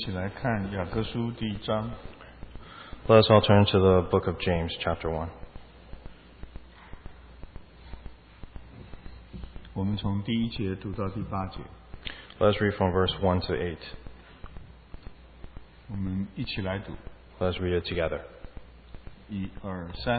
起来看雅各书第1章。 Let us all turn to the book of James, chapter 1. 我们从第1节读到第8节。 Let us read from verse 1 to 8. 我们一起来读。 Let us read it together. 1、2、3。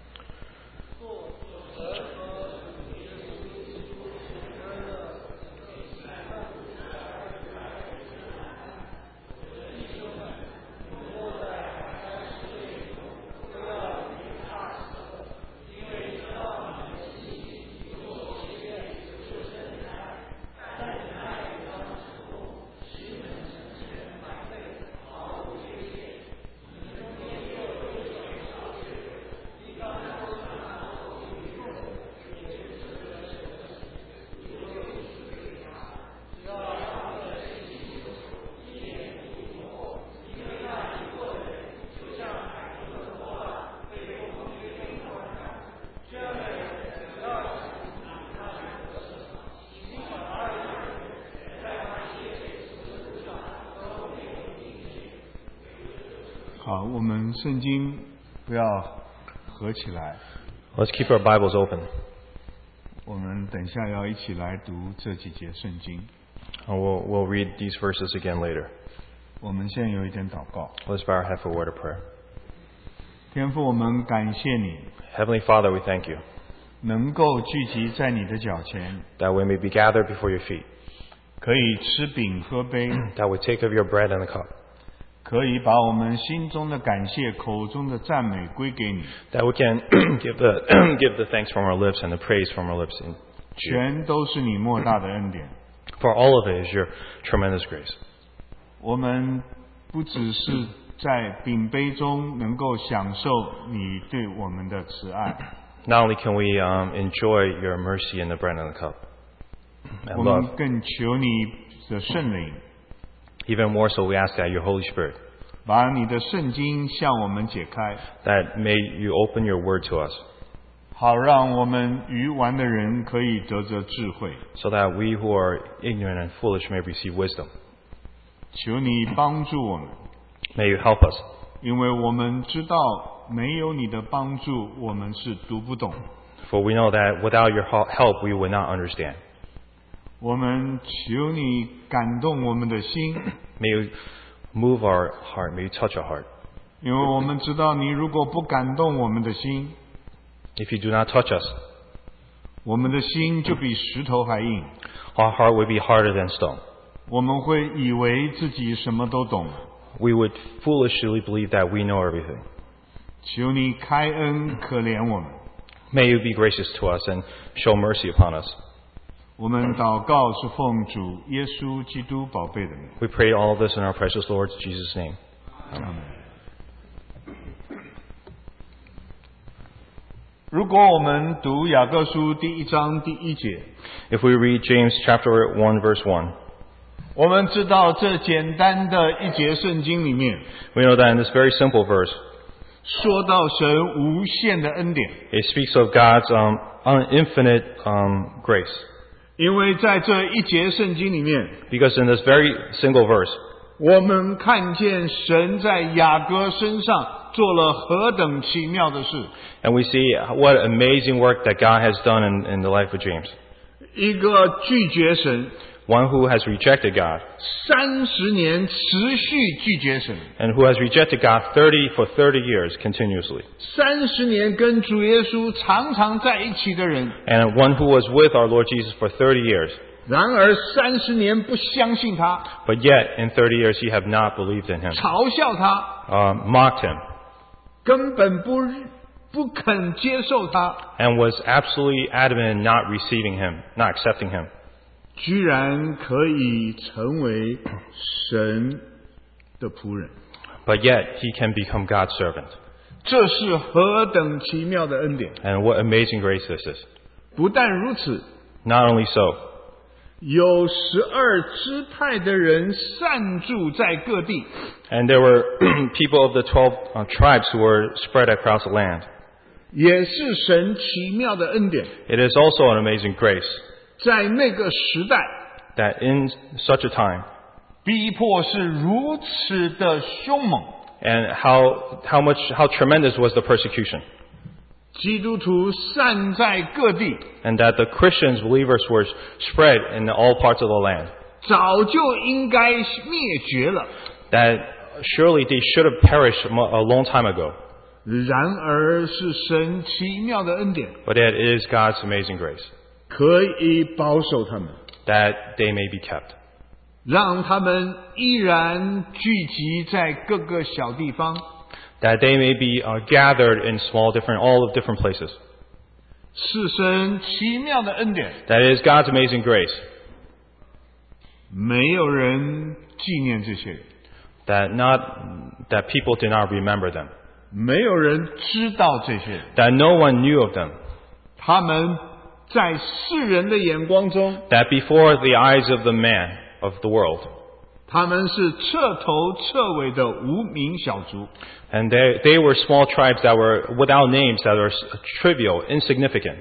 好，我们圣经不要合起来。 Let's keep our Bibles open. 我们等一下要一起来读这几节圣经。 We'll read these verses again later. 我们现在有一点祷告。 Let's bow our head for a word of prayer. 天父，我们感谢你， Heavenly Father, we thank you 能够聚集在你的脚前， that we may be gathered before your feet, 可以吃饼喝杯， that we take of your bread and the cup, 可以把我们心中的感谢、口中的赞美归给你， that we can give the thanks from our lips and the praise from our lips. 全都是你莫大的恩典。 For all of it is your tremendous grace. 我们不只是在饼杯中能够享受你对我们的慈爱， Not only can we enjoy your mercy in the bread and the cup 我 and 们 love, 更求你的圣灵 even more so we ask that your Holy Spirit, 把你的圣经向我们解开， that may you open your word to us, 好让我们愚顽的人可以得着智慧。 so that we who are ignorant and foolish may receive wisdom. 求你帮助我们， May you help us, 因为我们知道没有你的帮助，我们是读不懂。 for we know that without your help we would not understand. 我们求你感动我们的心， May you move our heart, may you touch our heart. 因为我们知道你如果不感动我们的心， If you do not touch us, 我们的心就比石头还硬， our heart would be harder than stone. 我们会以为自己什么都懂。 We would foolishly believe that we know everything. 求你开恩可怜我们。 May you be gracious to us and show mercy upon us. 我们祷告是奉主耶稣基督宝贝的名。 We pray all of this in our precious Lord Jesus' name. 阿们。如果我们读雅各书第1章第1节， If we read James chapter 1 verse 1, 我们知道这简单的一节圣经里面 we know that in this very simple verse, 说到神无限的恩典， it speaks of God's infinite grace. 因为在这一节圣经里面， Because in this very single verse, 我们看见神在雅各身上做了何等奇妙的事。 and we see what amazing work that God has done in the life of James. 一个拒绝神 One who has rejected God ，30年持续拒绝神， and who has rejected God for 30 years continuously. 30年跟主耶稣常常在一起的人， And one who was with our Lord Jesus for 30 years. 然而30年不相信他， But yet in 30 years he have not believed in him, 嘲笑他， mocked him, 根本不肯接受他， and was absolutely adamant in not receiving him, not accepting him. 居然可以成为神的仆人。 But yet he can become God's servant. 这是何等奇妙的恩典！ And what amazing grace this is. 不但如此， Not only so, 有12支派的人散住在各地， and there were people of the 12 tribes who were spread across the land. 也是神奇妙的恩典。 It is also an amazing grace 在那个时代， that in such a time, 逼迫是如此的凶猛， and how tremendous was the persecution. 基督徒散在各地， And that the Christians, believers, were spread in all parts of the land. 早就应该灭绝了。 That surely they should have perished a long time ago. 然而是神奇妙的恩典， But it is God's amazing grace 可以保守他们， that they may be kept. 让他们依然聚集在各个小地方。 That they may be gathered in all of different places. 是神奇妙的恩典， That is God's amazing grace. 没有人纪念这些人， That people did not remember them. 没有人知道这些人， That no one knew of them. 他们在世人的眼光中， That before the eyes of the man of the world, 他们是彻头彻尾的无名小卒。 and they were small tribes that were without names, that were trivial, insignificant.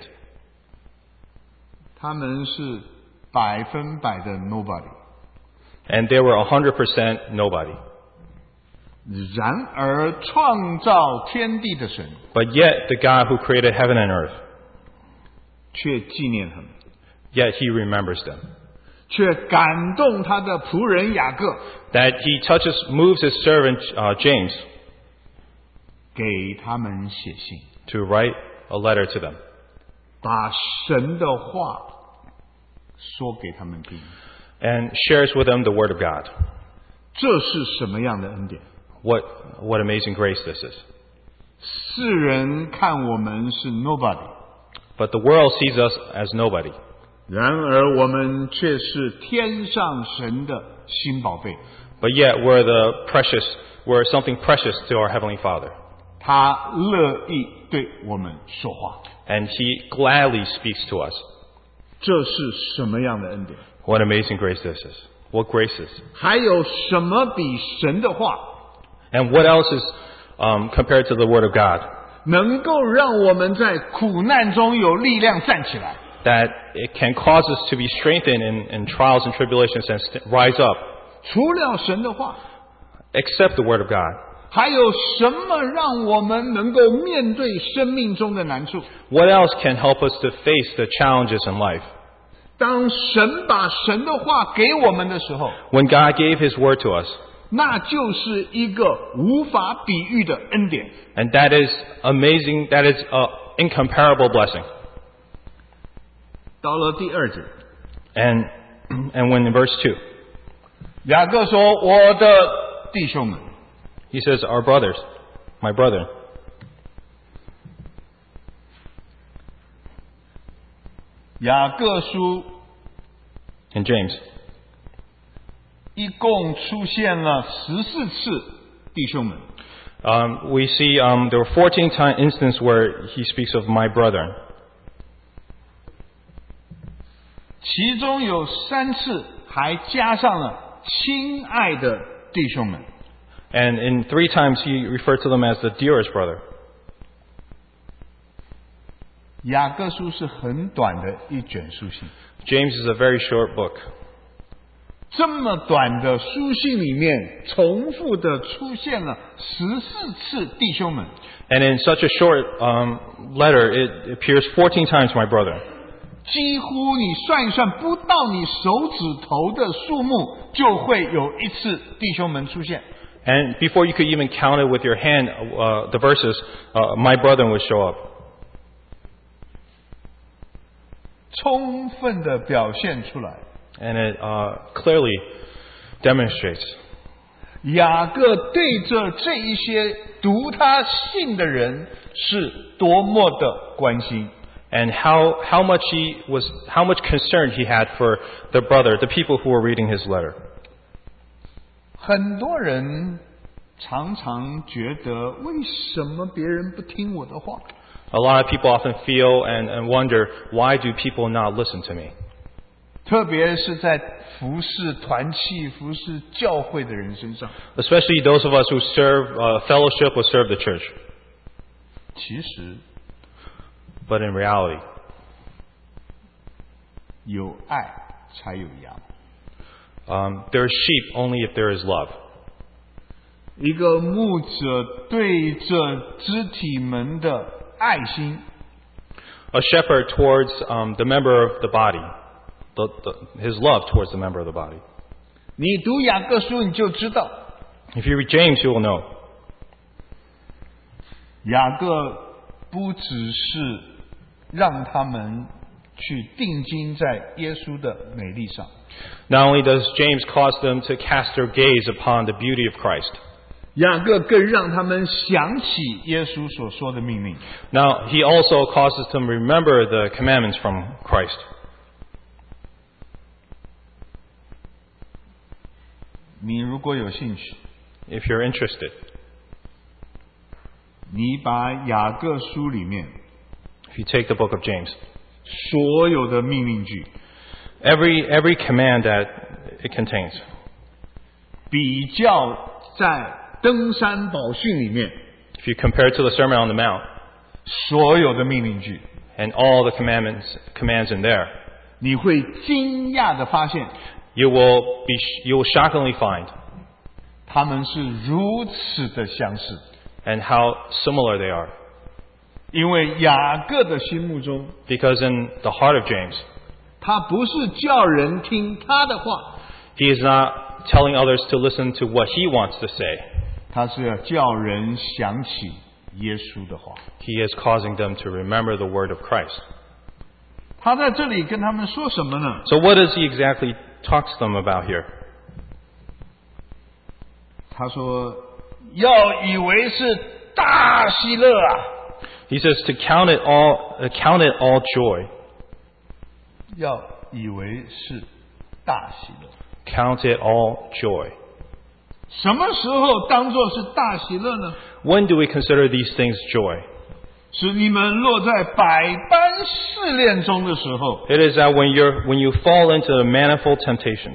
他们是100%的 nobody。 And they were 100% nobody. 然而创造天地的神 But yet the God who created heaven and earth, 却纪念他们， yet he remembers them. 却感动他的仆人雅各， That he moves his servant James 给他们写信， to write a letter to them. 把神的话说给他们听。 And shares with them the word of God. 这是什么样的恩典？ What amazing grace this is. 世人看我们是 nobody， But the world sees us as nobody. 然而我们却是天上神的新宝贝。 But yet we're something precious to our Heavenly Father. 他乐意对我们说话。 And he gladly speaks to us. 这是什么样的恩典？ What amazing grace this is. What grace is. 还有什么比神的话 And what else is compared to the Word of God? 能够让我们在苦难中有力量站起来？ That it can cause us to be strengthened in trials and tribulations and rise up. 除了神的话， Except the Word of God. 还有什么让我们能够面对生命中的难处？ What else can help us to face the challenges in life? 当神把神的话给我们的时候， When God gave His Word to us. 那就是一个无法比喻的恩典。 And that is amazing, that is an incomparable blessing. 到了第2节， And when in verse 2, 雅各说：“我的弟兄们。” he says, our brothers, my brethren. 雅各书 In James, 一共出现了14次弟兄们， we see there were 14 instances where he speaks of my brethren. 其中有3次还加上了亲爱的弟兄们。 And in 3 times he referred to them as the dearest brother. 雅各书是很短的一卷书信， James is a very short book. 这么短的书信里面，重复的出现了14次弟兄们。 And in such a short letter, it appears 14 times my brother. 几乎你算一算，不到你手指头的数目，就会有一次弟兄们出现。 And before you could even count it with your hand, the verses, my brother would show up. 充分的表现出来， And it clearly demonstrates 雅各对着这一些读他信的人是多么的关心。 and how much concern he had for the people who were reading his letter. 很多人常常觉得，为什么别人不听我的话？ A lot of people often feel and wonder, why do people not listen to me? 特别是在服侍团契、服侍教会的人身上。 Especially those of us who serve fellowship or serve the church. 其实 But in reality, 有爱才有羊。 There is sheep only if there is love. 一个牧者对着肢体们的爱心， A shepherd towards the member of the body, his love towards the member of the body. 你读雅各书你就知道， If you read James, you will know. 雅各不只是让他们去定睛在耶稣的美丽上， Not only does James cause them to cast their gaze upon the beauty of Christ, 雅各更让他们想起耶稣所说的命令。 now he also causes them to remember the commandments from Christ. 你如果有兴趣， If you're interested, 你把雅各书里面 if you take the book of James, 所有的命令句 every command that it contains, 比较在登山宝训里面 if you compare it to the Sermon on the Mount 所有的命令句， and all the commands in there, 你会惊讶的发现， you will shockingly find 他们是如此的相似。 and how similar they are. 因为雅各的心目中， Because in the heart of James, 他不是叫人听他的话， he is not telling others to listen to what he wants to say. 他是要叫人想起耶稣的话。 He is causing them to remember the word of Christ. 他在这里跟他们说什么呢？ So what does he exactly talk to them about here? 他说要以为是大喜乐啊， He says to count it all joy. 要以为是大喜乐。 Count it all joy. 什么时候当作是大喜乐呢？ When do we consider these things joy? 是你们落在百般试炼中的时候。 It is that when you fall into the manifold temptations.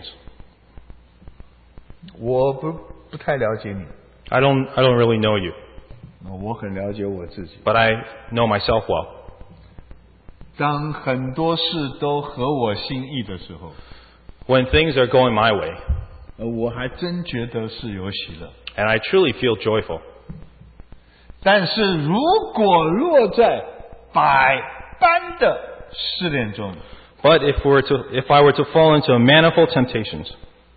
我不太了解你， I don't really know you, 我很了解我自己。 but I know myself well. 当很多事都合我心意的时候， When things are going my way, 我还真觉得是有喜乐。 and I truly feel joyful. 但是如果落在百般的试炼中， But if I were to fall into manifold temptations,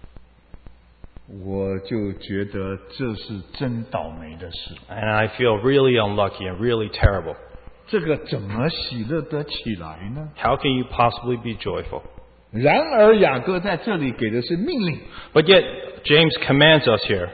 我就觉得这是真倒霉的事。 and I feel really unlucky and really terrible, 这个怎么喜乐得起来呢？ how can you possibly be joyful? 然而雅各在这里给的是命令， But yet, James commands us here.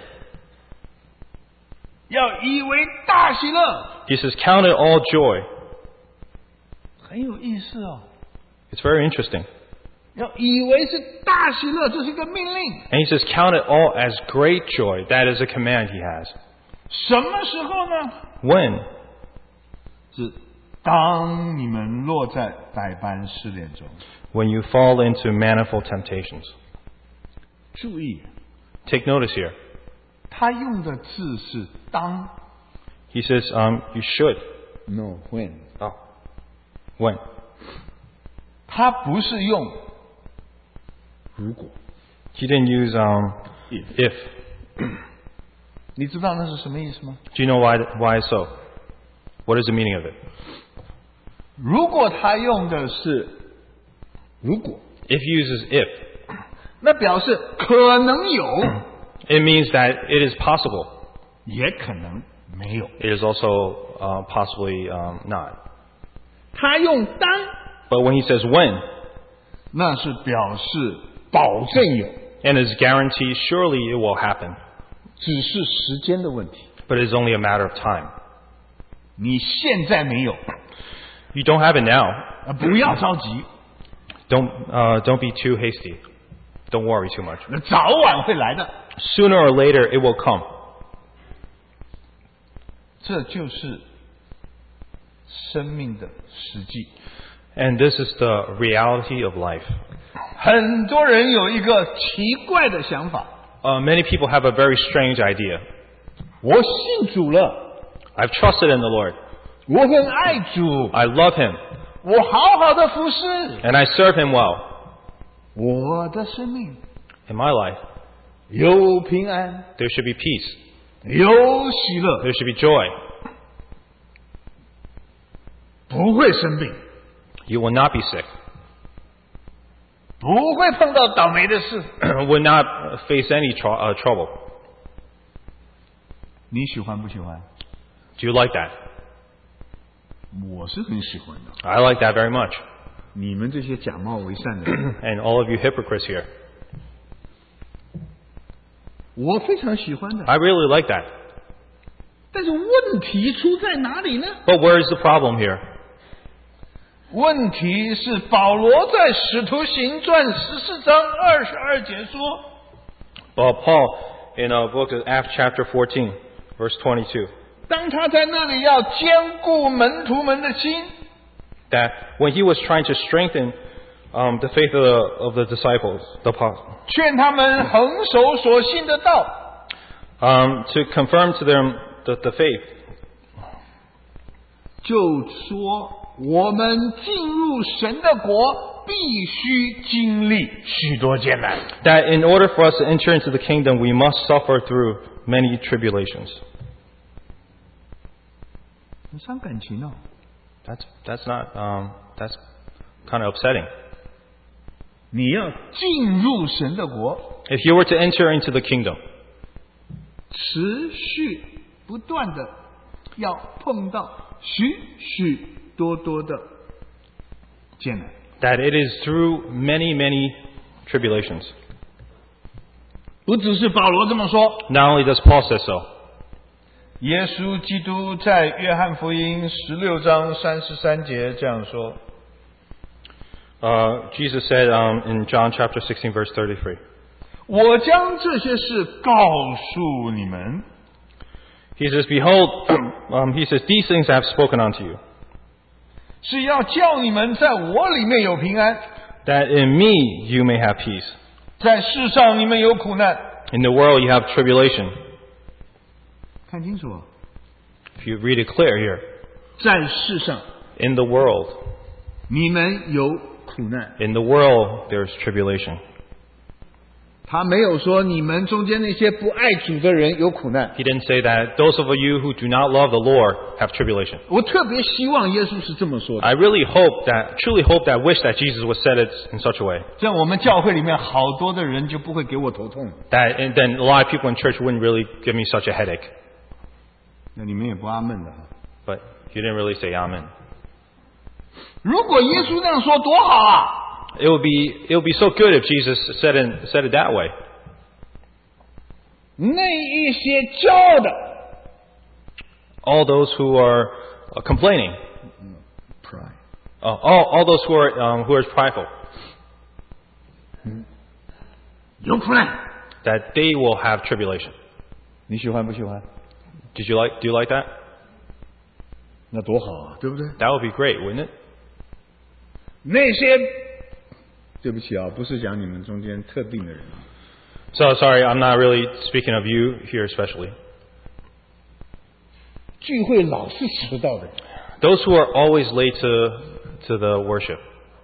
要以为大喜乐， He says, count it all joy. 很有意思哦。 It's very interesting. 要以为是大喜乐，这是一个命令。 And he says, count it all as great joy. That is a command he has. 什么时候呢？ When? 是当你们落在百般试炼中。 When you fall into manifold temptations. 注意， Take notice here. 他用的字是当 He says, you should. ，no when。 Oh. When? 他不是用如果。 He didn't use if. 你知道那是什么意思吗？ Do you know why so? What is the meaning of it? 如果他用的是如果， If uses if, 那表示可能有， it means that it is possible. 也可能没有。 It is also possibly not. 他用当， But when he says when, 那是表示保证有， and is guaranteed, surely it will happen. 只是时间的问题。 But it is only a matter of time. 你现在没有， You don't have it now. 不要着急， Don't be too hasty. Don't worry too much. 那早晚会来的。 Sooner or later, it will come. 这就是生命的实际。 And this is the reality of life. 很多人有一个奇怪的想法， Many people have a very strange idea. 我信主了， I've trusted in the Lord. 我很爱主， I love Him. 我好好的服侍， And I serve Him well. 我的生命 In my life, 有平安， there should be peace. 有喜乐， There should be joy. 不会生病， You will not be sick. 不会碰到倒霉的事。 Will not face any trouble. 你喜欢不喜欢？ Do you like that? 我是很喜欢的。 I like that very much. 你们这些假冒为善的人， And all of you hypocrites here. 我非常喜欢的。 I really like that. 但是问题出在哪里呢？ But where is the problem here? 问题是保罗在使徒行传14章22节说， Well, Paul, in a book of Acts chapter 14, verse 22, 当他在那里要坚固门徒们的心， that when he was trying to strengthen the faith of the disciples, the apostles, 劝他们恒守所信的道， to confirm to them the faith, 就说我们进入神的国必须经历许多艰难。 that in order for us to enter into the kingdom, we must suffer through many tribulations. 很伤感情哦。 That's not, that's kind of upsetting. 你要进入神的国， If you were to enter into the kingdom, 持续不断的要碰到许许多多的艰难。 that it is through many, many tribulations. 不只是保罗这么说， Not only does Paul say so, 耶稣基督在约翰福音16章33节这样说， Jesus said in John chapter 16, verse 33, 我将这些事告诉你们， he says, Behold, he says, these things I have spoken unto you, 是要叫你们在我里面有平安， that in me you may have peace. 在世上你们有苦难。 In the world you have tribulation. 看清楚， If you read it clear here, 在世上 in the world, 你们有苦难。 in the world there's tribulation. 他没有说你们中间那些不爱主的人有苦难。 He didn't say that those of you who do not love the Lord have tribulation. 我特别希望耶稣是这么说的。 I really hope that, truly hope that, wish that Jesus would said it in such a way. 这样我们教会里面好多的人就不会给我头痛。 That, and then a lot of people in church wouldn't really give me such a headache. 那你们也不阿闷的哈。 But he didn't really say amen. 如果耶稣那样说多好啊！ It would be so good if Jesus said it that way. 那一些骄傲的 All those who are complaining, pride all those who are prideful, 有苦难， that they will have tribulation. 你喜欢不喜欢？ Do you like that? 那多好啊，对不对？ That would be great, wouldn't it? 那些，对不起啊，不是讲你们中间特定的人， So sorry, I'm not really speaking of you here especially. 聚会老是迟到的人， Those who are always late to the worship.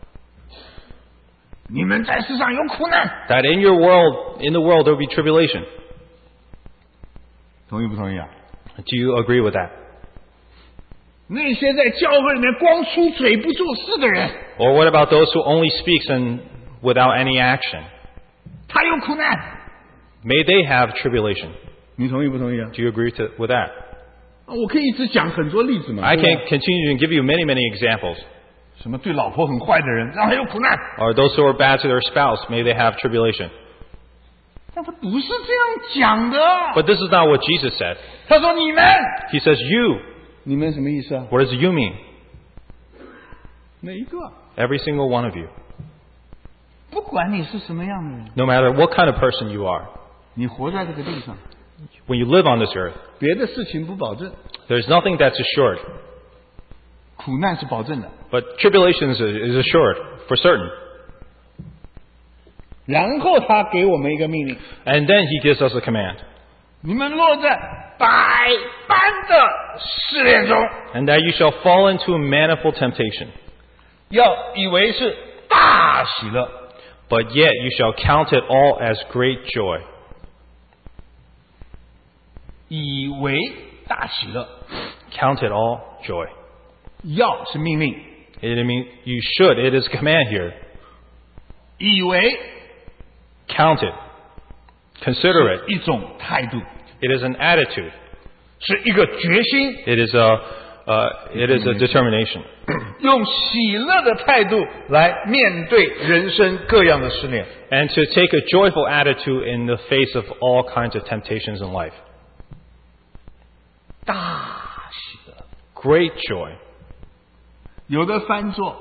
你们在世上有苦难， That in the world there will be tribulation. 同意不同意啊？ Do you agree with that? 那些在教会里面光出嘴不做事的人， Or what about those who only speaks and without any action? 他有苦难， May they have tribulation. 你同意不同意啊？ Do you agree with that? 我可以一直讲很多例子嘛。 I 对吧 can continue to give you many, many examples. 什么对老婆很坏的人，让他有苦难， Or those who are bad to their spouse, may they have tribulation. 但他不是这样讲的。 But this is not what Jesus said. 他说你们， He says you. 你们什么意思啊？ What does you mean? 哪一个？ Every single one of you. 不管你是什么样的人， No matter what kind of person you are. 你活在这个地上， When you live on this earth, 别的事情不保证， there's nothing that's assured. 苦难是保证的。 But tribulation is assured, for certain. 然后他给我们一个命令： And then he gives us a command. 你们落在百般的试炼中， And that you shall fall into a manifold temptation. 要以为是大喜乐。 But yet you shall count it all as great joy. 以为大喜乐， Count it all joy. 要是命令， It means you should. It is a command here. 以为 Count it. Consider it. 一种态度， It is an attitude. 是一个决心， It is a determination. 用喜乐的态度来面对人生各样的试炼。 And to take a joyful attitude in the face of all kinds of temptations in life. 大喜乐， Great joy. 有的翻作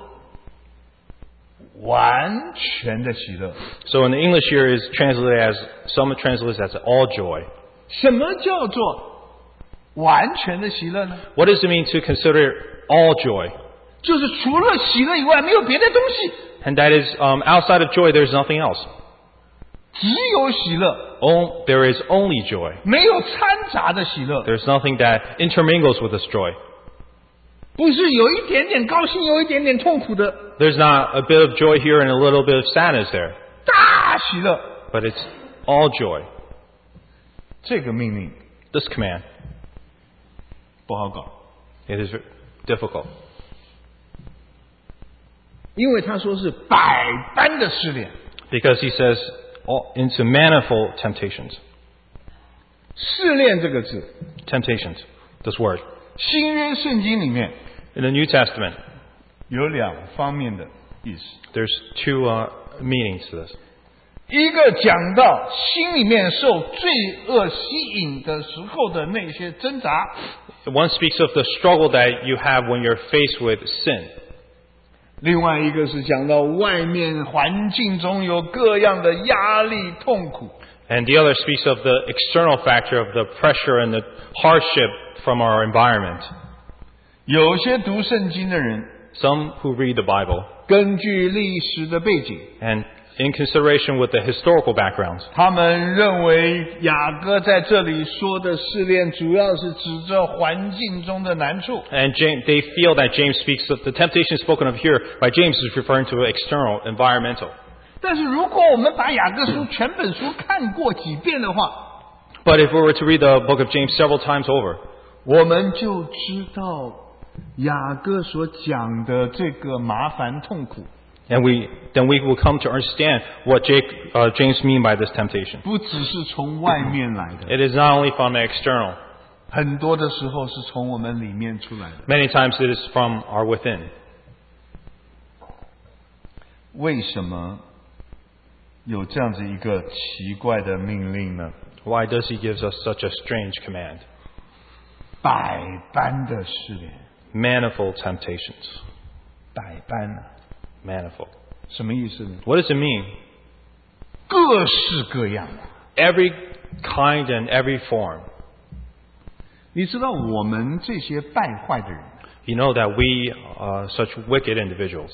完全的喜乐。 So in the English here is translated as, some translate as all joy. 什么叫做完全的喜乐呢？ What does it mean to consider all joy? 就是除了喜乐以外没有别的东西， And that is, outside of joy, there's nothing else. 只有喜乐， There is only joy. 没有掺杂的喜乐。 There's nothing that intermingles with this joy. 不是有一点点高兴，有一点点痛苦的 There's not a bit of joy here and a little bit of sadness there. 大喜乐。 But it's all joy. 这个命令 This command, 不好搞， it is difficult. 因为他说是百般的试炼。 Because he says, into manifold temptations. 试炼这个字， Temptations, this word. 新约圣经里面 In the New Testament, 有两方面的意思。 there's two meanings to this. 一个讲到心里面受罪恶吸引的时候的那些挣扎， One speaks of the struggle that you have when you're faced with sin. 另外一个是讲到外面环境中有各样的压力痛苦。 And the other speaks of the external factor of the pressure and the hardship from our environment. 有些读圣经的人， Some who read the Bible, 根据历史的背景， and in consideration with the historical backgrounds, 他们认为雅各在这里说的试炼，主要是指着环境中的难处。 and they feel that James speaks of the temptation spoken of here by James is referring to external, environmental. 但是如果我们把雅各书全本书看过几遍的话， But if we were to read the book of James several times over, 我们就知道雅各所讲的这个麻烦痛苦， then we will come to understand what James mean by this temptation. 不只是从外面来的， It is not only from the external. 很多的时候是从我们里面出来的。 Many times it is from our within. 为什么有这样子一个奇怪的命令呢？ Why does he give us such a strange command? 百般的试炼， Manifold temptations. 百般啊， Manifold. 什么意思呢？ What does it mean? 各式各样的。 Every kind and every form. 你知道我们这些败坏的人， You know that we are such wicked individuals.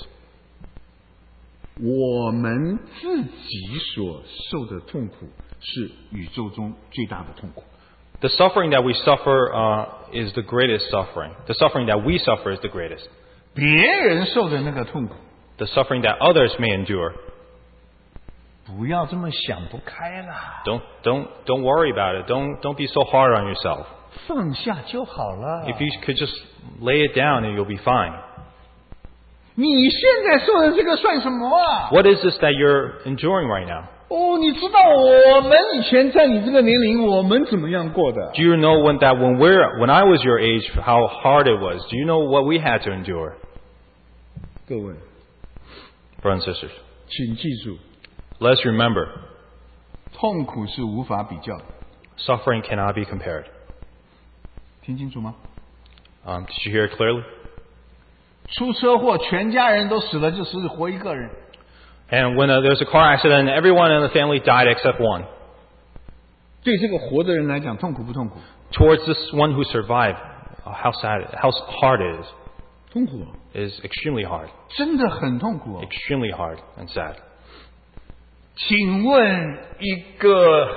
我们自己所受的痛苦是宇宙中最大的痛苦。 The suffering that we suffer is the greatest suffering. The suffering that we suffer is the greatest. 别人受的那个痛苦， The suffering that others may endure. 不要这么想不开啦， Don't worry about it. Don't be so hard on yourself. 放下就好了。 If you could just lay it down and you'll be fine. 你现在受的这个算什么啊？ What is this that you're enduring right now? 哦，你知道我们以前在你这个年龄，我们怎么样过的？ Do you know when I was your age, how hard it was? Do you know what we had to endure? 各位， Brothers and sisters, 请记住， let's remember, 痛苦是无法比较的， suffering cannot be compared. 听清楚吗？ Did you hear it clearly? 出车祸，全家人都死了，就只活一个人。 And when there's a car accident, everyone in the family died except one. 对这个活的人来讲，痛苦不痛苦？ Towards this one who survived, how hard it is. 痛苦哦， It is extremely hard. 真的很痛苦哦。 Extremely hard and sad. 请问一个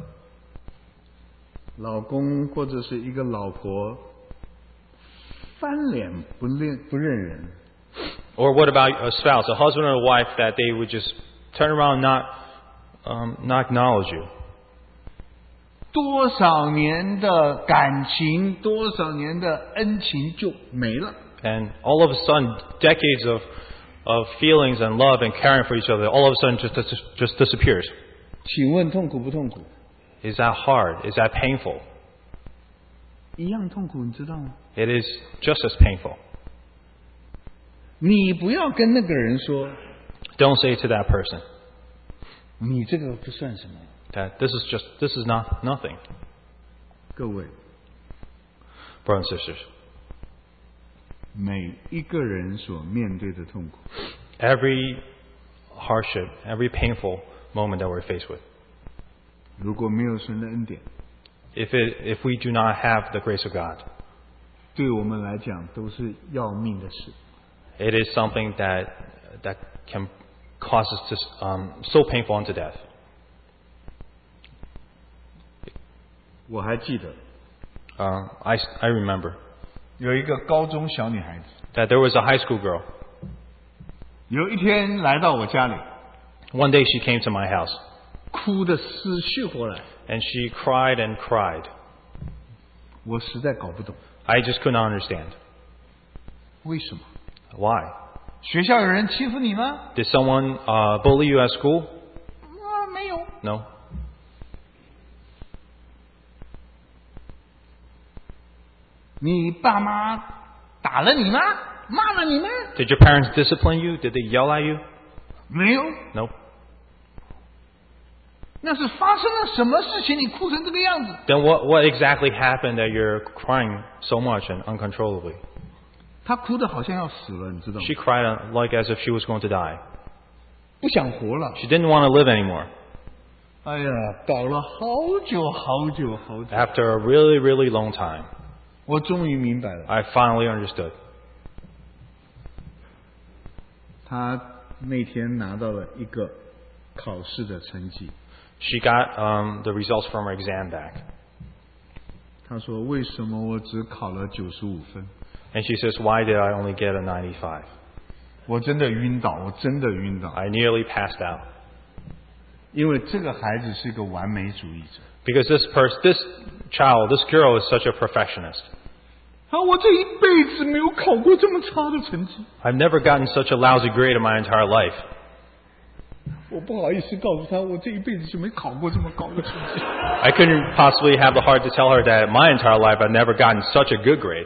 老公或者是一个老婆翻脸不认人， Or what about a spouse, a husband or a wife that they would just turn around, not acknowledge you. 多少年的感情，多少年的恩情就没了。 And all of a sudden, decades of feelings and love and caring for each other, all of a sudden just disappears. 请问痛苦不痛苦？ Is that hard? Is that painful? 一样痛苦，你知道吗？ It is just as painful. 你不要跟那个人说， Don't say to that person 你这个不算什么。 that this is not nothing. 各位， Brothers and sisters, 每一个人所面对的痛苦， every hardship, every painful moment that we're faced with, 如果没有神的恩典， if we do not have the grace of God, 对我们来讲都是要命的事。 it is something that can cause us to so painful unto death. 我还记得 I remember 有一个高中小女孩子， that there was a high school girl. 有一天来到我家里， One day she came to my house 哭得死去活来， and she cried and cried. 我实在搞不懂 I just could not understand. 为什么。 Why? 学校有人欺负你吗？ Did someone bully you at school? 没有。 No. 你爸妈打了你吗？骂了你吗？ Did your parents discipline you? Did they yell at you? 没有。 No. 那是发生了什么事情？你哭成这个样子？ Then what exactly happened that you're crying so much and uncontrollably? 她哭得好像要死了，你知道吗？ She cried like as if she was going to die. 不想活了。 She didn't want to live anymore. 哎呀，搞了好久好久好久， After a really, really long time, 我终于明白了。 I finally understood. 她那天拿到了一个考试的成绩。 She got the results from her exam back. 她说：“为什么我只考了95分？ And she says, why did I only get a 95? 我真的晕倒，我真的晕倒。 I nearly passed out. 因为这个孩子是个完美主义者。 Because this child, this girl is such a perfectionist. 我这一辈子没有考过这么差的成绩。 I've never gotten such a lousy grade in my entire life. 我不好意思告诉她，我这一辈子就没考过这么高的成绩。 I couldn't possibly have the heart to tell her that my entire life I've never gotten such a good grade.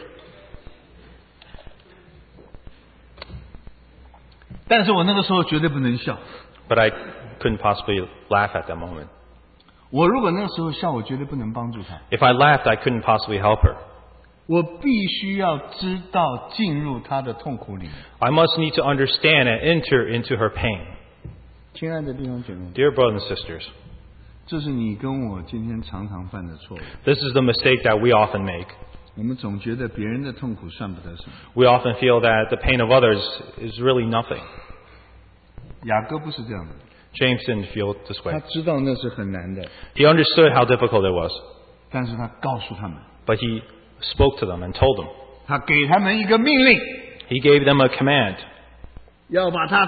但是我那个时候绝对不能笑。 But I couldn't possibly laugh at that moment. 我如果那个时候笑，我绝对不能帮助她。 If I laughed, I couldn't possibly help her. 我必须要知道进入她的痛苦里面。 I must need to understand and enter into her pain. 亲爱的弟兄姐妹， Dear brothers and sisters, 这是你跟我今天常常犯的错误。 this is the mistake that we often make. 我们总觉得别人的痛苦算不得什么。 We often feel that the pain of others is really nothing. 雅各不是这样的， James didn't feel this 他 way. 知道那是很难的， He understood how difficult it was, 但是他告诉他们， but he spoke to them and told them. 他给他们一个命令， He gave them a command 要把他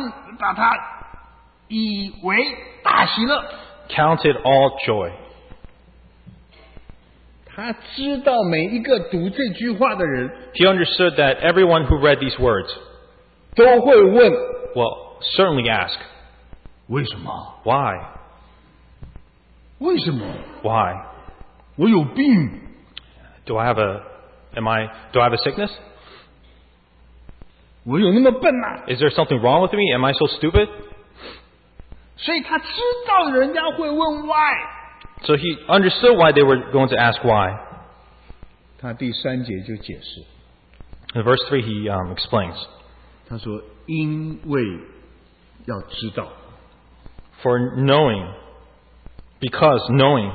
以为大喜乐。 count it all joy. 他知道每一个读这句话的人 He understood that everyone who read these words 都会问 will certainly ask, 为什么？ why? 为什么？ Why? 我有病， Do I have a sickness? 我有那么笨吗？ Is there something wrong with me? Am I so stupid? 所以他知道人家会问 why。 So he understood why they were going to ask why. 他第3节就解释， In verse 3 he explains, 他说因为要知道， because knowing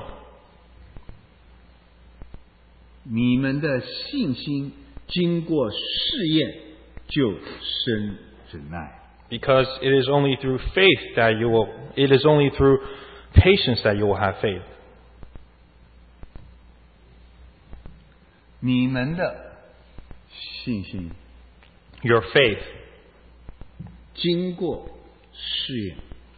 你们的信心经过试验就生忍耐。 Because it is only through patience that you will have faith. 你们的信心 Your faith, 经过试验，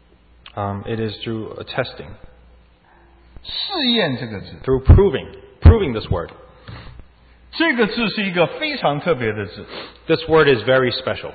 It is through testing, 试验这个字， through proving this word. 这个字是一个非常特别的字。 This word is very special.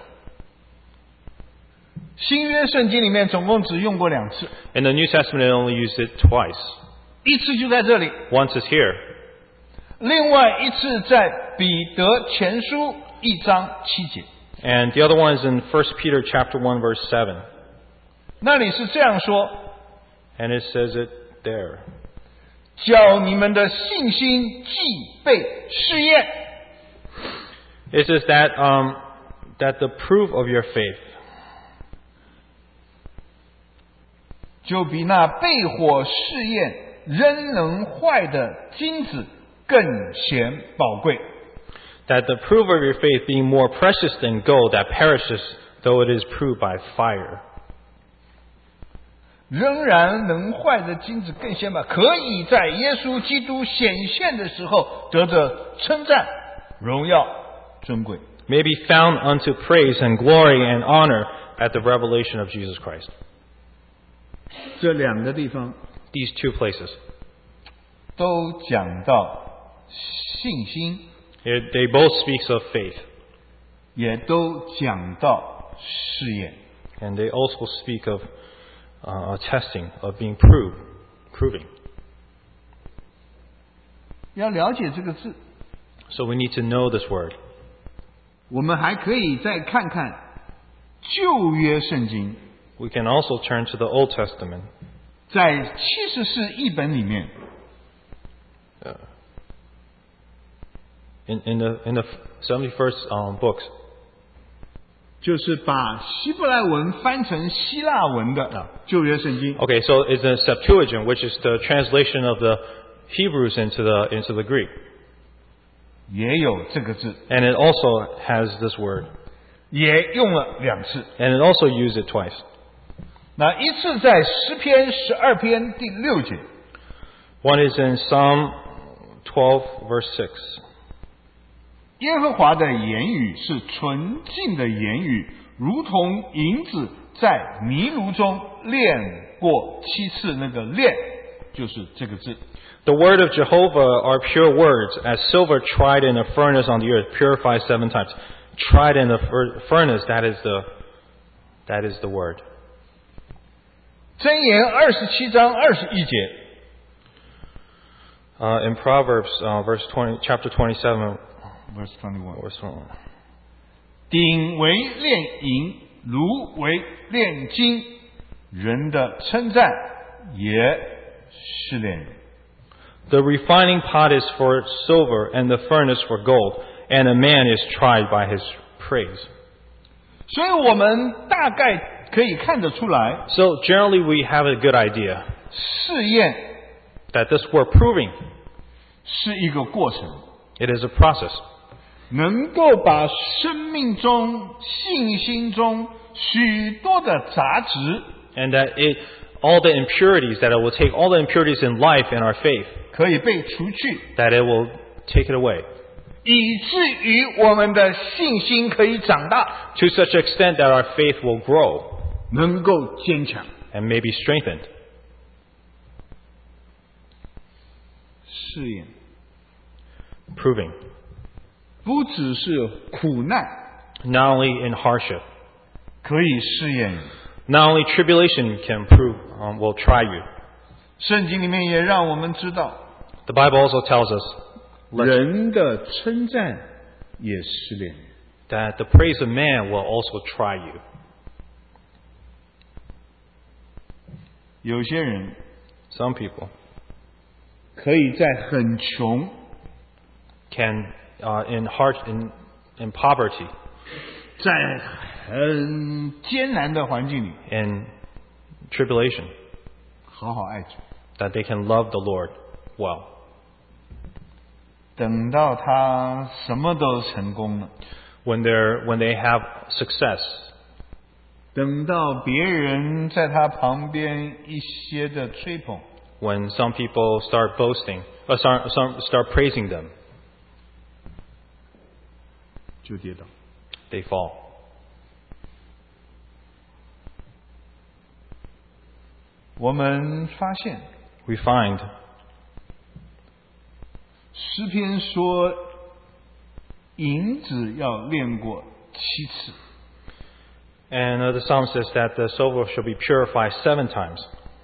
新约圣经里面总共只用过2次， In the New Testament, it only used it twice. 一次就在这里， Once is here, 另外一次在彼得前书1章7节， and the other one is in 1 Peter chapter 1, verse 7. 那里是这样说： And it says it there. 叫你们的信心既被试验， It says that the proof of your faith, 就比那被火试验仍能坏的金子更显宝贵。 that the proof of your faith being more precious than gold that perishes, though it is proved by fire. 仍然能坏的金子更显宝，可以在耶稣基督显现的时候得着称赞、荣耀、尊贵。 May be found unto praise and glory and honor at the revelation of Jesus Christ. 这2个地方 These two places. 都讲到信心， They both speak of faith, 也都讲到试验。 and they also speak of testing, of being proving. 要了解这个字， So we need to know this word. 我们还可以再看看旧约圣经， We can also turn to the Old Testament. 在74译本里面， In the 71st books, 就是把希伯来文翻成希腊文的旧约圣经， okay, so it's the Septuagint, which is the translation of the Hebrews into the Greek, 也有这个字， and it also has this word, 也用了2次。 and it also used it twice. 那一次在诗篇12篇第6节， One is in Psalm 12, verse 6. 耶和华的言语是纯净的言语，如同银子在泥炉中炼过7次。那个炼就是这个字。 The word of Jehovah are pure words, as silver tried in a furnace on the earth, purified 7 times. Tried in the furnace, that is the word. 箴言27章21节， In Proverbs, chapter 27, verse 21， verse 1. 鼎为炼银，炉为炼金，人的称赞也是炼人。 The refining pot is for silver, and the furnace for gold, and a man is tried by his praise. 所以我们大概可以看得出来， So generally we have a good idea 试验 that this word proving, 是一个过程， it is a process. 能够把生命中、信心中许多的杂质， And that all the impurities, that it will take all the impurities in life and our faith, 可以被除去， that it will take it away. 以至于我们的信心可以长大， To such extent that our faith will grow 能够坚强。 and may be strengthened. 试验 Proving. 不只是苦难 Not only in hardship, 可以试验人， not only tribulation can prove, will try you. 圣经里面也让我们知道， The Bible also tells us 人的称赞也试炼人。 that the praise of man will also try you. 有些人 Some people 可以在很穷、 can, in poverty, 在很艰难的环境里， in tribulation, 好好爱主。 that they can love the Lord well. 等到他什么都成功了， When they have success, 等到别人在他旁边一些的吹捧， when some people start boasting, start praising them, 就跌倒。 they fall. 我们发现 we find 诗篇说银子要炼过7次。 And the psalm says that the silver shall be purified 7 times.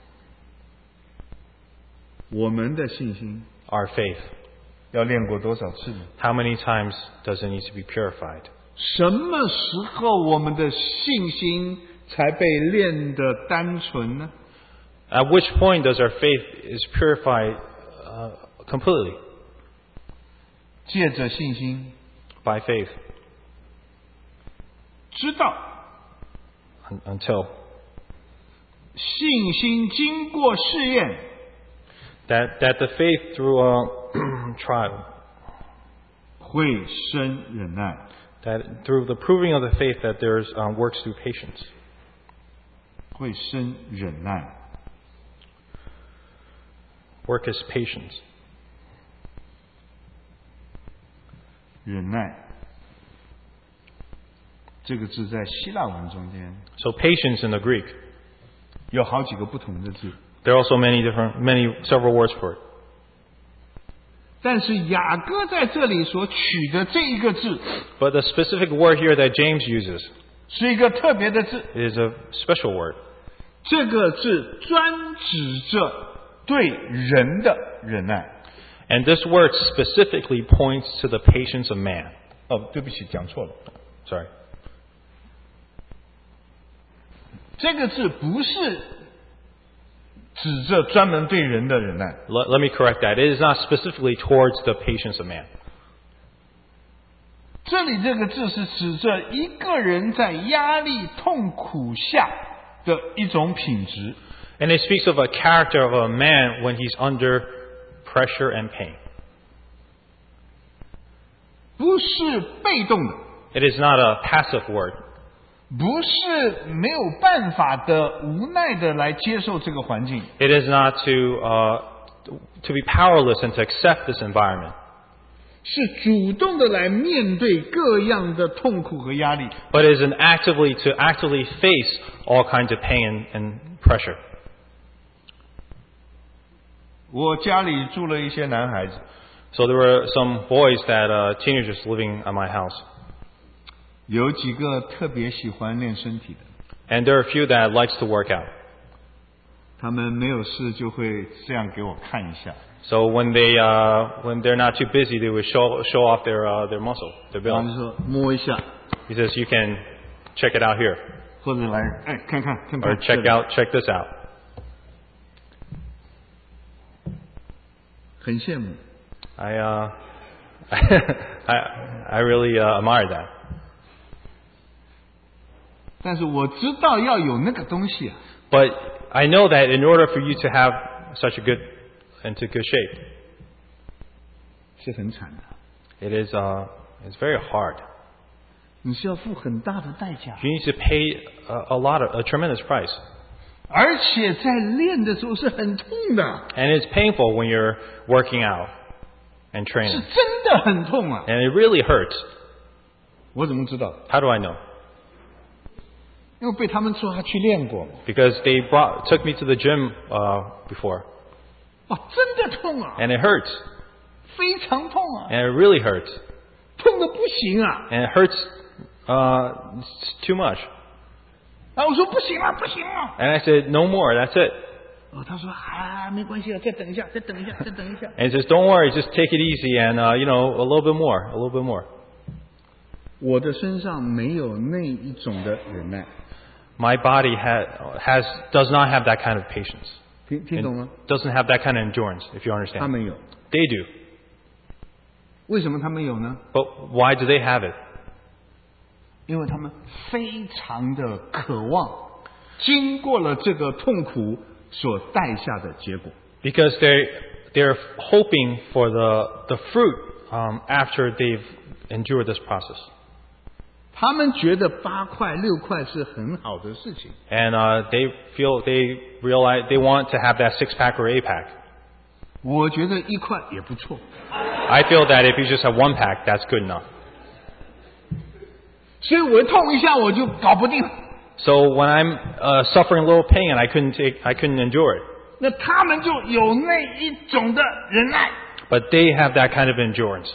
我们的信心 Our faith. 要炼过多少次呢？ How many times does it need to be purified? 什么时候我们的信心才被炼得单纯呢？ At which point does our faith is purified completely? 借着信心 By faith. 知道 Until 信心经过试验 that the faith through trial, 会生忍耐， that through the proving of the faith that there's works through patience. 会生忍耐。 Work is patience. 忍耐这个字在希腊文中间 So patience in the Greek, 有好几个不同的字， there are also several words for it. 但是雅各在这里所取的这一个字 But the specific word here that James uses 是一个特别的字， is a special word. 这个字专指着对人的忍耐。 And this word specifically points to the patience of man. 哦，对不起，讲错了。 Sorry. 这个字不是指着专门对人的忍耐， Let me correct that. It is not specifically towards the patience of man. 这里这个字是指着一个人在压力痛苦下的一种品质。 And it speaks of a character of a man when he's under pressure and pain. 不是被动的， It is not a passive word. 不是没有办法的、无奈的来接受这个环境， It is not to be powerless and to accept this environment. 是主动的来面对各样的痛苦和压力。 But it is to actively face all kinds of pain and pressure. 我家里住了一些男孩子， So there were some boys teenagers living at my house. 有几个特别喜欢练身体的， And there are a few that likes to work out. 他们没有事就会这样给我看一下， So when they're not too busy, they would show off their muscle, their 然后 build. 就说摸一下， He says, "You can check it out here, 或者来看看 or check this out." 很羡慕。 I really admire that. 但是我知道要有那个东西啊， But I know that in order for you to have such a good shape, 是很惨的， it's very hard. 你是要付很大的代价， You need to pay a tremendous price, 而且在练的时候是很痛的， and it's painful when you're working out and 是 training, 真的很痛啊！ and it really hurts. 我怎么知道？ How do I know? 因为被他们说他去练过， Because they took me to the gym before, 哇，真的痛啊， and it hurts, 非常痛啊， and it really hurts, 痛的不行啊！ and it hurts it's too much. 然后我说不行了，不行了。 And I said, "No more. That's it." 哦，他说没关系啊，再等一下，再等一下，再等一下。 And he says, "Don't worry, just take it easy, and a little bit more." 我的身上没有那一种的忍耐， My body does not have that kind of patience. 听懂吗？ It doesn't have that kind of endurance, if you 他 understand. 们有， They do. 为什么他们有呢？ But why do they have it? 因为他们非常的渴望，经过了这个痛苦所带下的结果。 Because they're hoping for the fruit after they've endured this process. 他们觉得8块6块是很好的事情， And they realize they want to have that 6-pack or 8-pack. 我觉得1块也不错。 I feel that if you just have 1-pack, that's good enough. 所以我痛一下我就搞不定了。 So when I'm suffering a little pain, I couldn't endure it. 那他们就有那一种的忍耐。 But they have that kind of endurance.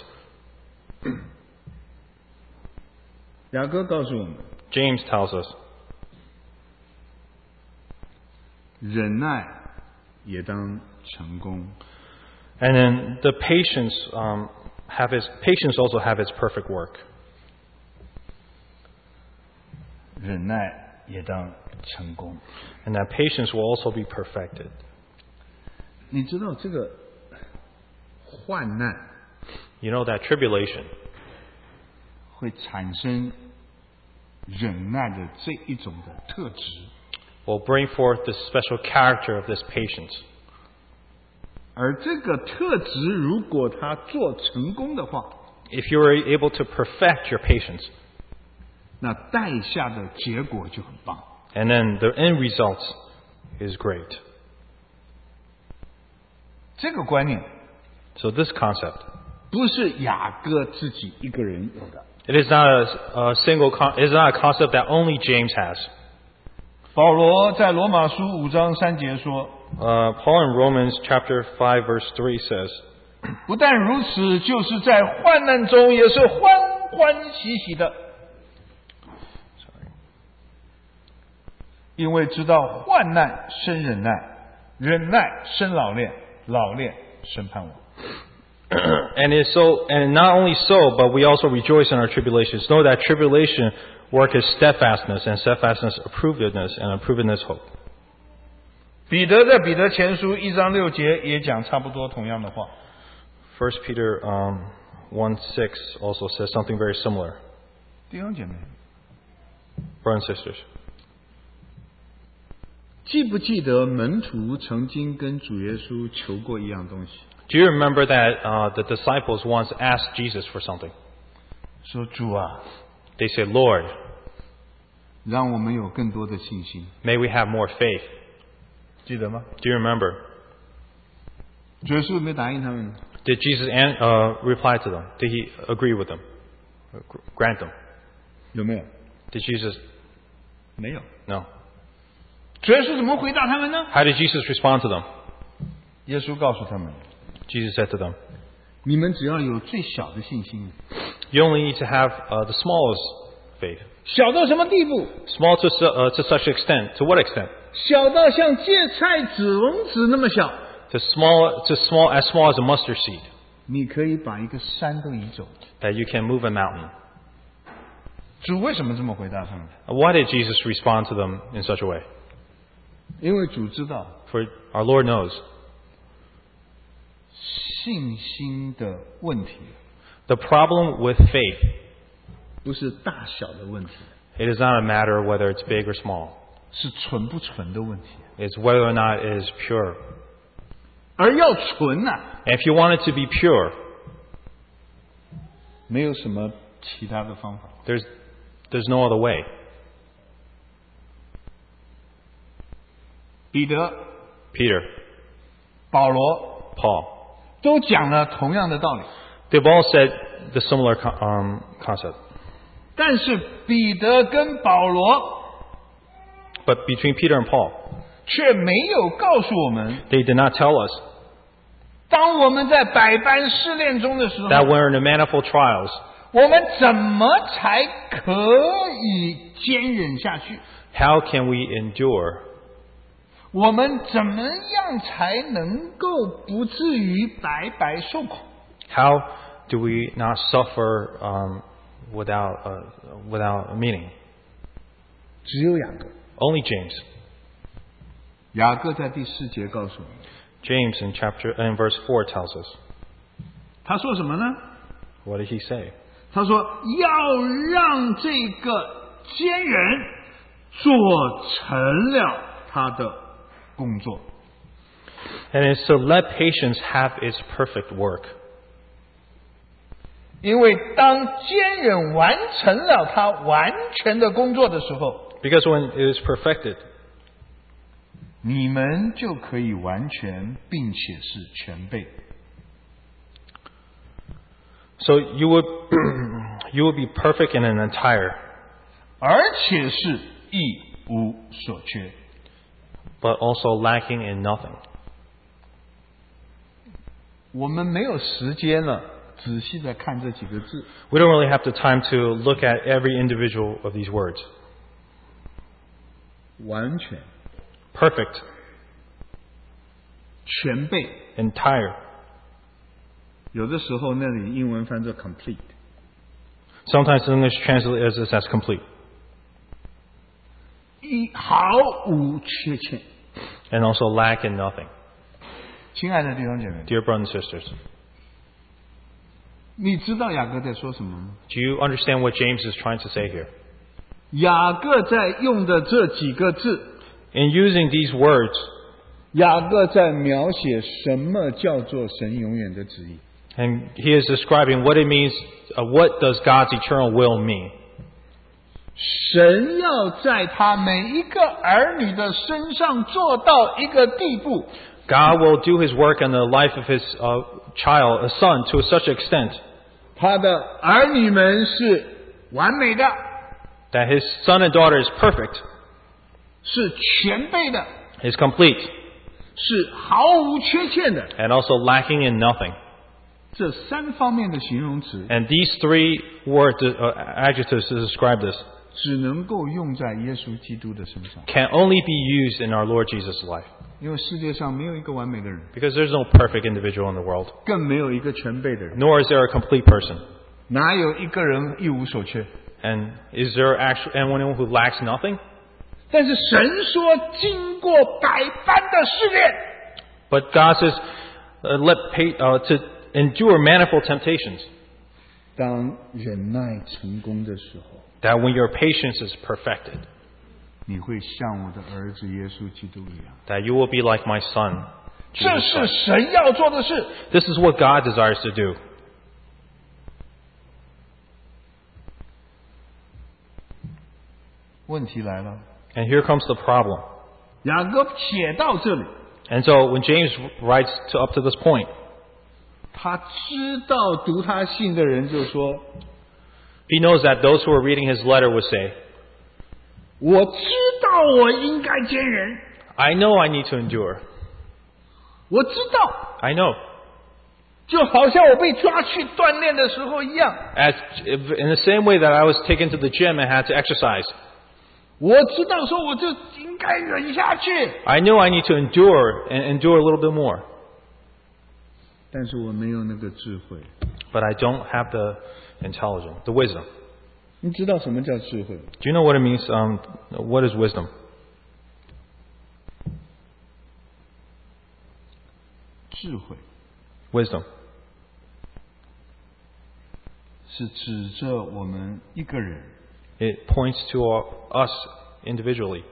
雅各告诉我们， James tells us, 忍耐也当成功。 and then the patience also have its perfect work. 忍耐也当成功。 And that patience will also be perfected. 你知道这个患难 You know that tribulation 会产生忍耐的这一种的特质， will bring forth the special character of this patience. 而这个特质如果他做成功的话， If you are able to perfect your patience, 那带下的结果就很棒。 and then the end result is great. 这个观念 So this concept, 不是雅各自己一个人有的， it is not it is not a concept that only James has. 保罗在罗马书5章3节说， Paul in Romans chapter 5 verse 3 says, 不但如此，就是在患难中也是欢欢喜喜的，因为知道患难生忍耐，忍耐生老练，老练生盼望。 and not only so, but we also rejoice in our tribulations. Know that tribulation worketh steadfastness, and steadfastness approvedness, and approvedness hope. 彼得在彼得前书1章6节也讲差不多同样的话。 1 Peter 1:6 also says something very similar. 弟兄姐妹， Brothers and sisters, 记不记得门徒曾经跟主耶稣求过一样东西？ do you remember that the disciples once asked Jesus for something? 说主啊， They said, Lord, 让我们有更多的信心。 may we have more faith. 记得吗？ Do you remember? 主耶稣有没有答应他们？ Did Jesus reply to them? Did he agree with them? Grant them? 有没有？ Did Jesus? 没有。 No. 主耶稣怎么回答他们呢？ How did Jesus respond to them? 耶稣告诉他们， Jesus said to them, 你们只要有最小的信心， you only need to have the smallest faith. 小到什么地步？ Small to such extent. To what extent? 小到像芥菜指纹子那么小， As small as a mustard seed, 你可以把一个山都移走。 that you can move a mountain. 主为什么这么回答他们？ Why did Jesus respond to them in such a way? 因为主知道 For our Lord knows 信心的问题 the problem with faith. 不是大小的问题， It is not a matter of whether it's big or small. 是纯不纯的问题。 It's whether or not it is pure. 而要纯啊， And if you want it to be pure, 没有什么其他的方法。 there's no other way. 彼得、 Peter, 保罗 Paul, 都讲了同样的道理， they've all said the similar concept. 但是彼得跟保罗 But between Peter and Paul, 却没有告诉我们， they did not tell us 当我们在百般试炼中的时候， that when we're in the manifold trials, 我们怎么才可以坚忍下去？ how can we endure? 我们怎么样才能够不至于白白受苦？ How do we not suffer without meaning? 只有雅各。 Only James. 雅各在第4节告诉我们， James in verse 4 tells us. 他说什么呢？ What did he say? 他说要让这个坚忍做成了他的工作。 And it's to let patience have its perfect work. 因为当坚忍完成了他完全的工作的时候， Because when it is perfected, 你们就可以完全并且是全备。 so you would be perfect and an entire, 而且是一无所缺。 but also lacking in nothing. 我们没有时间了，仔细的看这几个字。 We don't really have the time to look at every individual of these words. 完全、 Perfect, 全备， entire. 有的时候那里英文翻作 complete， Sometimes English translates this as complete. 毫无缺欠。 And also lack in nothing. 亲爱的弟兄姐妹， Dear brothers and sisters, 你知道雅各在说什么吗？ do you understand what James is trying to say here? 雅各在用的这几个字， In using these words, 雅各在描写什么叫做神永远的旨意。 and he is describing what it means, what does God's eternal will mean? 神要在他每一个儿女的身上做到一个地步， God will do his work in the life of his child, a son, to such an extent 他的儿女们是完美的， that his son and daughter is perfect, 是全备的， is complete, 是毫无缺欠的。 and also lacking in nothing. 这三方面的形容词 And these three adjectives to describe this 只能够用在耶稣基督的身上， can only be used in our Lord Jesus' life. 因为世界上没有一个完美的人， Because there's no perfect individual in the world, 更没有一个全备的人， nor is there a complete person. 哪有一个人一无所缺？ And is there actually anyone who lacks nothing? 但是神说，经过百般的试炼， But God says, to endure manifold temptations, 当忍耐成功的时候， that when your patience is perfected, 你会像我的儿子耶稣基督一样。 that you will be like my son, 这 Jesus 是 Christ. 神要做的事。 This is what God desires to do. 问题来了， And here comes the problem. 雅各写到这里， And so when James writes up to this point, 他知道读他信的人就说， he knows that those who are reading his letter would say, 我知道我应该坚忍， I know I need to endure. 我知道， I know. 就好像我被抓去锻炼的时候一样， In the same way that I was taken to the gym and had to exercise, 我知道说我就应该忍下去， I know I need to endure and endure a little bit more. 但是我没有那个智慧。 But I don't have the intelligence, the wisdom. 你知道什么叫智慧？ Do you know what it means? What is wisdom? 智慧 Wisdom 是指着我们一个人 it points to us individually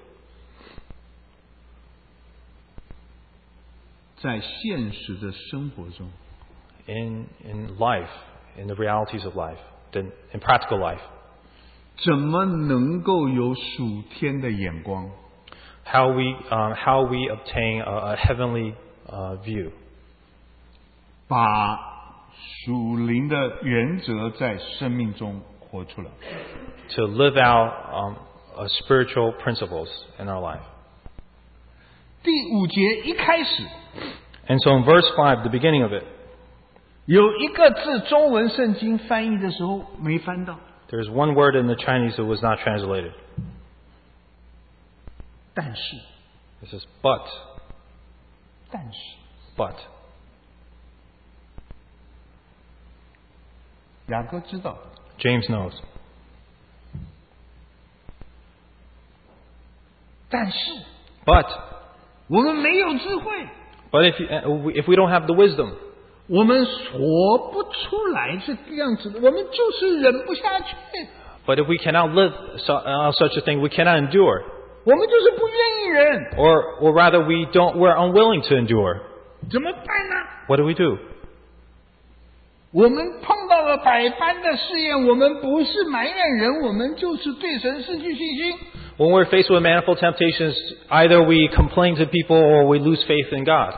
在现实的生活中， in life, in the realities of life, in practical life. 怎么能够有属天的眼光？ How we obtain a heavenly view. 把属灵的原则在生命中活出来。 To live out spiritual principles in our life. 第5节一开始 And so in verse 5, the beginning of it, 有一个字，中文圣经翻译的时候没翻到， there's one word in the Chinese that was not translated. 但是， It says, but. 但是， But. 雅各知道， James knows. 但是 But. 我们没有智慧， But if we don't have the wisdom, 我们说不出来这个样子的，我们就是忍不下去， but if we cannot live such a thing, we cannot endure. 我们就是不愿意忍， Or rather, we're unwilling to endure. 怎么办呢？ What do we do? 我们碰到了百般的试验，我们不是埋怨人，我们就是对神失去信心。 When we're faced with manifold temptations, either we complain to people or we lose faith in God.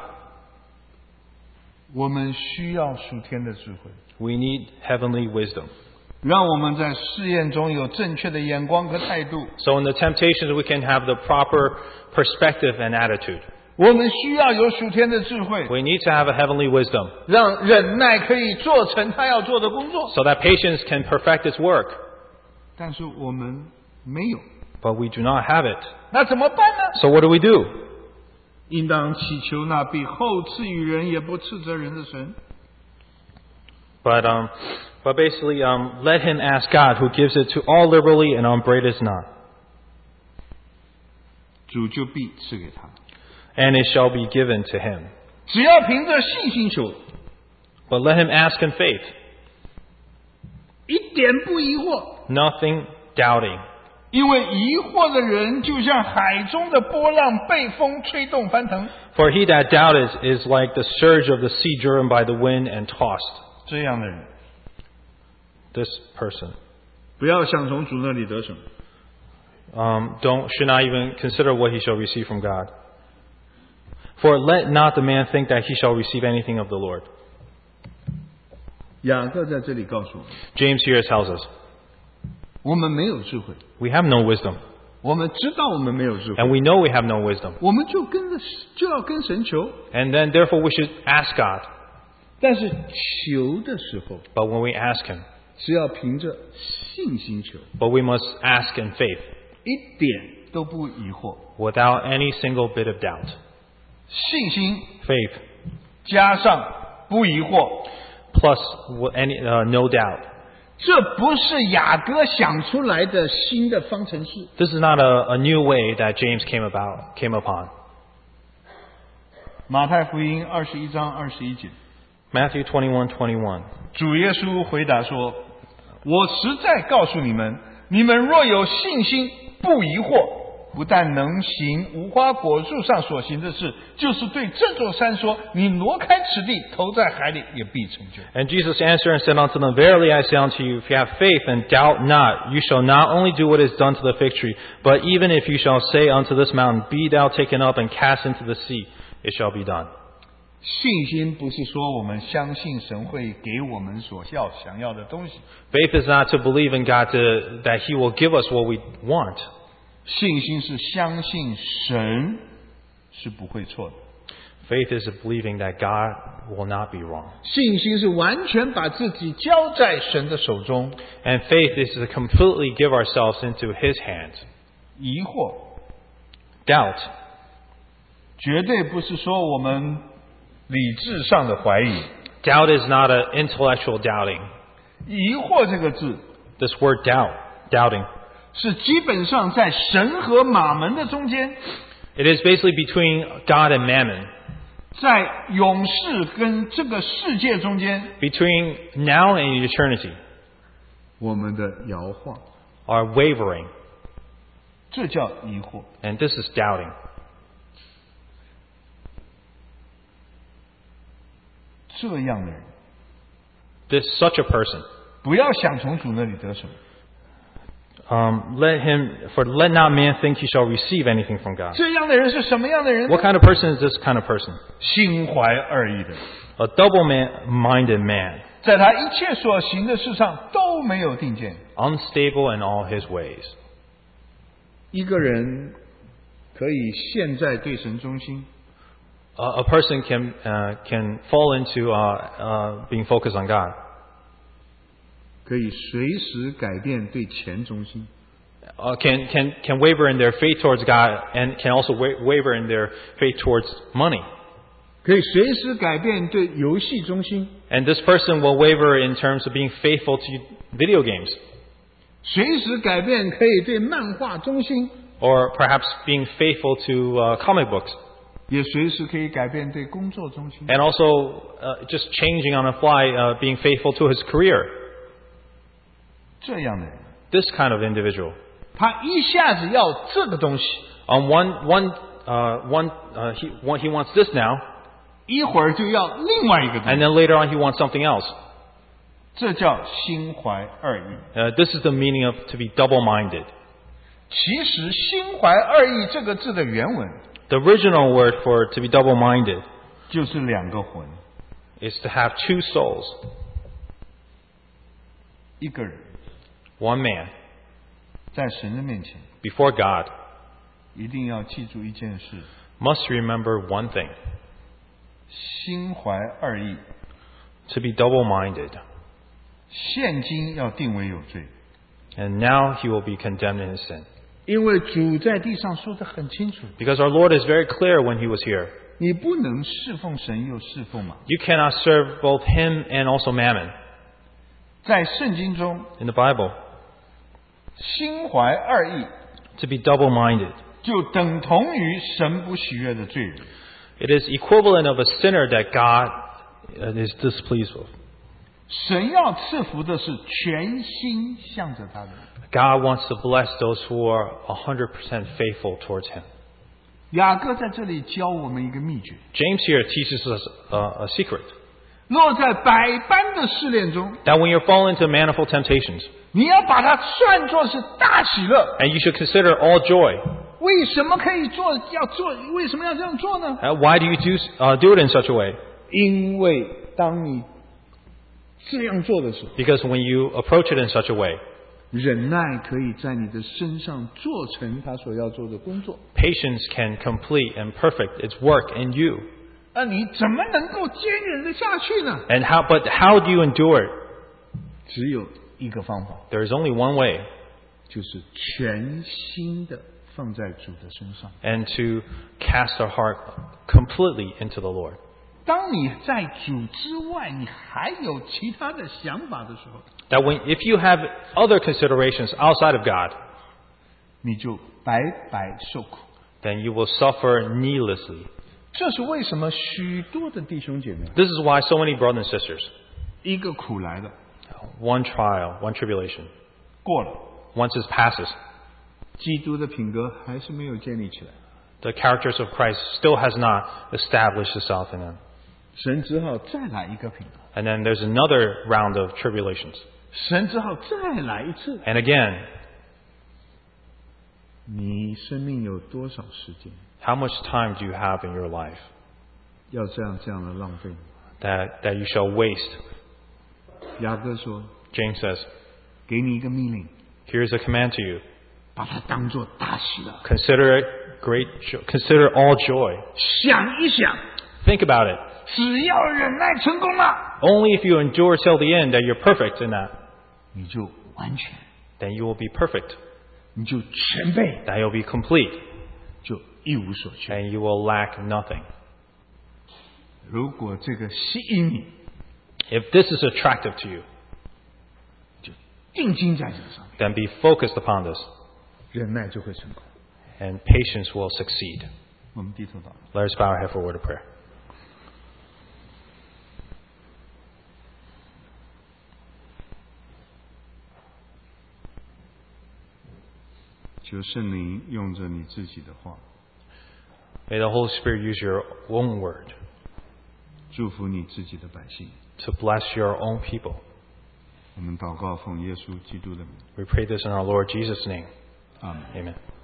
我们需要属天的智慧。 We need heavenly wisdom. 让我们在试验中有正确的眼光和态度。 So in the temptations, we can have the proper perspective and attitude. 我们需要有属天的智慧， We need to have a heavenly wisdom 让忍耐可以做成他要做的工作。 so that patience can perfect its work. 但是我们没有， But we do not have it. 那怎么办呢？ So what do? 应当祈求那必厚赐予人也不斥责人的神。 But basically, let him ask God, who gives it to all liberally and upbraideth not. 主就必赐给他， And it shall be given to him. 只要凭着信心求， But let him ask in faith, 一点不疑惑。 nothing doubting. 因为疑惑的人就像海中的波浪，被风吹动翻腾。 For he that doubteth is like the surge of the sea driven by the wind and tossed. 这样的人， This person 不要想从主那里得什么， should not even consider what he shall receive from God. For let not the man think that he shall receive anything of the Lord. 雅各在这里告诉我们， James here tells us, 我们没有智慧， we have no wisdom. 我们知道我们没有智慧， And we know we have no wisdom. 我们就要跟神求， And then therefore we should ask God. 但是求的时候 But when we ask him, 是要凭着信心求， but we must ask in faith, 一点都不疑惑。 without any single bit of doubt. 信心 Faith 加上不疑惑， plus no doubt. 这不是雅各想出来的新的方程式。 This is not a new way that James came upon. 马太福音21章21节， Matthew 21:21. 主耶稣回答说：“我实在告诉你们，你们若有信心，不疑惑，不但能行无花果树上所行的事，就是对这座山说：你挪开此地，投在海里，也必成就。” And Jesus answered and said unto them, Verily I say unto you, if you have faith and doubt not, you shall not only do what is done to the fig tree, but even if you shall say unto this mountain, Be thou taken up and cast into the sea, it shall be done. 信心不是说我们相信神会给我们所想要的东西， Faith is not to believe in God that He will give us what we want. 信心是相信神是不会错的。 Faith is believing that God will not be wrong. 信心是完全把自己交在神的手中。 And faith is to completely give ourselves into His hands. 疑惑 Doubt 绝对不是说我们理智上的怀疑。 Doubt is not an intellectual doubting. 疑惑这个字 This word doubting, 是基本上在神和马门的中间， it is basically between God and mammon, 在永世跟这个世界中间， between now and eternity, 我们的摇晃， are wavering. 这叫疑惑。 And this is doubting. 这样的人， Such a person, 不要想从主那里得什么。 let not man think he shall receive anything from God. 这样的人是什么样的人呢？ What kind of person is this kind of person? 心怀二意的， A double-minded man, 在他一切所行的事上都没有定见。 unstable in all his ways. 一个人可以现在对神忠心， A person can fall into being focused on God. 可以随时改变对钱忠心， Can waver in their faith towards God and can also waver in their faith towards money. 可以随时改变对游戏忠心， And this person will waver in terms of being faithful to video games, 随时改变可以对漫画忠心， or perhaps being faithful to comic books, 也随时可以改变对工作忠心。 and also just changing on the fly, being faithful to his career. 这样的人， This kind of individual, 他一下子要这个东西， on he wants this now, 一会儿就要另外一个东 and 西， then later on he wants something else. 这叫心怀二意。 This is the meaning of to be double-minded. 其实“心怀二意”这个字的原文 The original word for to be double-minded 就是两个魂， is to have two souls. 一个人 one man, 在神的面前， before God, 一定要记住一件事： must remember one thing, 心怀二意， to be double-minded. 现今要定为有罪， And now he will be condemned in his sin. 因为主在地上说得很清楚， Because our Lord is very clear when he was here. 你不能侍奉神又侍奉马。 You cannot serve both him and also mammon. 在圣经中， In the Bible, 心怀二意 to be double-minded. 就等同于神不喜悦的罪人。 It is equivalent of a sinner that God is displeased with. 神要赐福的是全心向着他的人。 God wants to bless those who are 100% faithful towards him. 雅各在这里教我们一个秘诀： James here teaches us a secret. 落在百般的试炼中， That when you fall into manifold temptations, 你要把它算作是大喜乐。 and you should consider all joy. 为什么可以做？为什么要这样做呢？ Why do you do it in such a way? 因为当你这样做的时候， Because when you approach it in such a way, 忍耐可以在你的身上做成他所要做的工作。 patience can complete and perfect its work in you. 那你怎么能够坚忍得下去呢？ But how do you endure it? 只有一个方法， There is only one way, 就是全心的放在主的身上。 and to cast our heart completely into the Lord. 当你在主之外，你还有其他的想法的时候， That if you have other considerations outside of God, 你就白白受苦。 then you will suffer needlessly. 这是为什么许多的弟兄姐妹， This is why so many brothers and sisters, 一个苦来了， one trial, one tribulation, 过了， once it passes, 基督的品格还是没有建立起来， the characters of Christ still has not established itself in them. 神只好再来一个品格， And then there's another round of tribulations. 神只好再来一次。 And again, 你生命有多少时间 how much time do you have in your life 要这样的浪费？ that you shall waste? 雅各说， James says, 给你一个命令， here's a command to you. 把它当作大喜乐。 Consider all joy. 想一想， Think about it. 只要忍耐成功了， Only if you endure till the end that you're perfect in that, 你就完全， then you will be perfect. 你就全备， Then you'll be complete, 就一无所缺。 and you will lack nothing. 如果这个吸引你， If this is attractive to you, 就定睛在这个上面， then be focused upon this, 忍耐就会成功。 and patience will succeed. 我们低头祷告。 Let us bow our head for a word of prayer. 求圣灵用着你自己的话， May the Holy Spirit use your own word 祝福你自己的百姓。 to bless your own people. 我们祷告奉耶稣基督的名， We pray this in our Lord Jesus' name. 阿门。 Amen.